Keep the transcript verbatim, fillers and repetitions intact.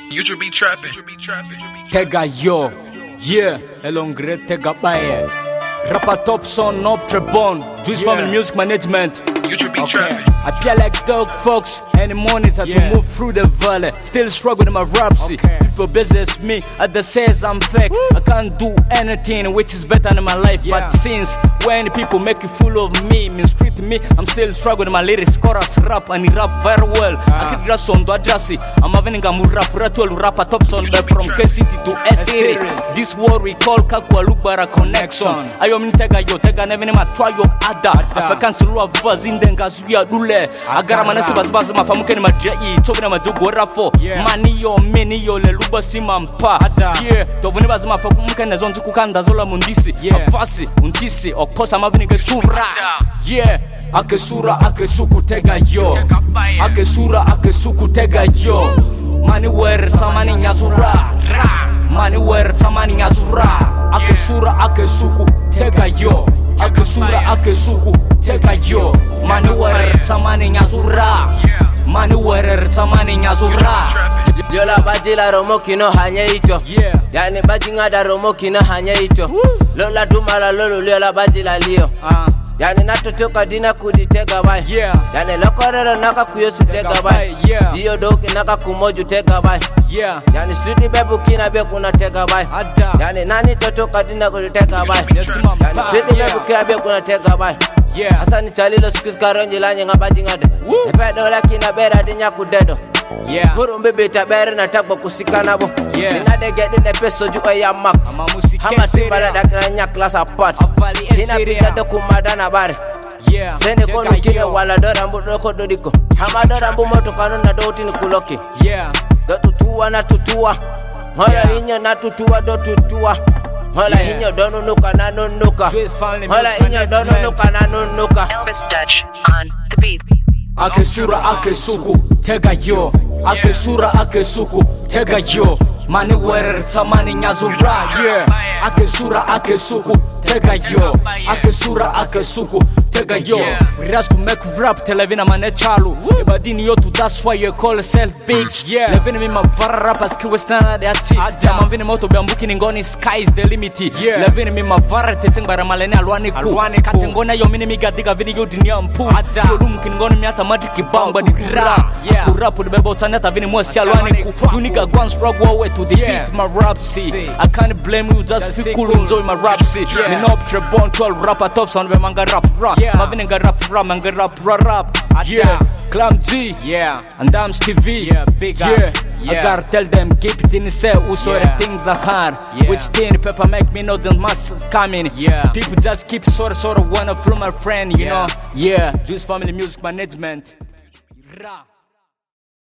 You should be trapping. Tega yo, yeah, elongre tega baye. Rapper top son, no trebon. Juice Yeah. Family Music Management. You should be Okay. trapping. I feel like Dog Fox any morning that Yeah. to move through the valley. Still struggling with my rapsy. Okay. People business me, others says I'm fake. I can't do anything which is better than my life. Yeah. But since when people make you fool of me, mean street me, I'm still struggling with my lyrics, chorus, rap, and he rap very well. I could just on do addressy. I'm having a rap, rattle, rapper top son, but from K City to S City. This war we call Kakwa Lubara connection. I am in Tega yo, Tega never ma try yo ada. I can see love buzz in the Gazia Dule. I got my neighbors buzz my family, my Jay, talking about the Gorafo. Money yo, many yo, le Luba Simampa. Yeah, the Venebas my family is on to Kukanda Zola Mundisi. Yeah, Fasi, Untisi, of course I'm having a sura. Yeah, Akesura, Akesuku Tega yo. Akesura, Akesuku Tega yo. Money where Samani Yazura. Money where Samani Yazura. Akesura, Akesuku Tega yo. Akesura, Akesuku Tega yo. Money where Samani Yazura. Money where Samani Yazura. Yola bajila romo kino hanya ito. Yeah. Yani bajinga da romo kino hanya ito. Lola dumala lolo yola bajila liyo. Uh, Yani natotoka dina kuditega bai. yeah. Yani lokorero naka kuyosu tega bai. Yeah. Diyo doki naka kumoju tega bai. Yeah. Yani streeti bebu kina be kuna tega bai. Ada. Yani nani totoka dina kuditega bai. Yes, ma'am. Yani streeti Yeah. bebu kina be kuna tega bai. Yeah. Asa ni chalilo sikis karonji lanye nga bajinga de. Woo. Efedo la kina bera dinya kudedo. Yeah. Kurumbe beta bere na takbo kusikana bo. Yeah. Dina de get the peso juka ya max. Ama musike Hama timba seria. na dakna nya class apart. Avali Dina seria. pika do kumadana bare. Yeah. Sene Tega kono kine yo. wala dora mbu doko dodiko. Hama dora mbu moto kanu na doti ni kuloki. Yeah. Do tutua na tutua. Hola Yeah. hinyo na tutua do tutua. Hola Yeah. hinyo do nunuka na nunuka. Juice Family Hola Music hinyo do Management. nunuka na nunuka. Elvis Dutch on the beat. Akesura, Akesuku Tega yo. Akesura, Akesuku Tega yo. Money where Samani Yazura. Yeah. Akesura, Akesuku Tega yo. Akesura, Akesuku Tega yo. We just to make rap televina mane chalu. Ebadini yo tu, that's why you call yourself big. Yeah. Levini mi mavara rappers kiwe stana de ati. Dama vini moto biambuki ningoni, sky is the limit. Yeah. Levini mi mavara teteng bara malene alwani ku. Katengona yo mini mi gadiga vini yo dunia mpu. Yo lumki ningoni miata madriki bamba di ra. Yeah. Kurapu de bebo taneta vini mwesi alwani ku. You nigga go and struggle way to defeat my rap see. I can't blame you, just feel cool, enjoy my rap see. Me no trebon twelve rapper top sound ve manga rap rap. Ma vini nga rap rap manga rap rap rap. Yeah. Clam G. Yeah. And I'm Stevie. Yeah. Big yeah. I gotta tell them keep it in the cell. Also the things are hard. With skin pepper make me know the muscles coming. Yeah. People just keep sort of sort of wanna from my friend, you know. Yeah. Juice Family Music Management. Ra.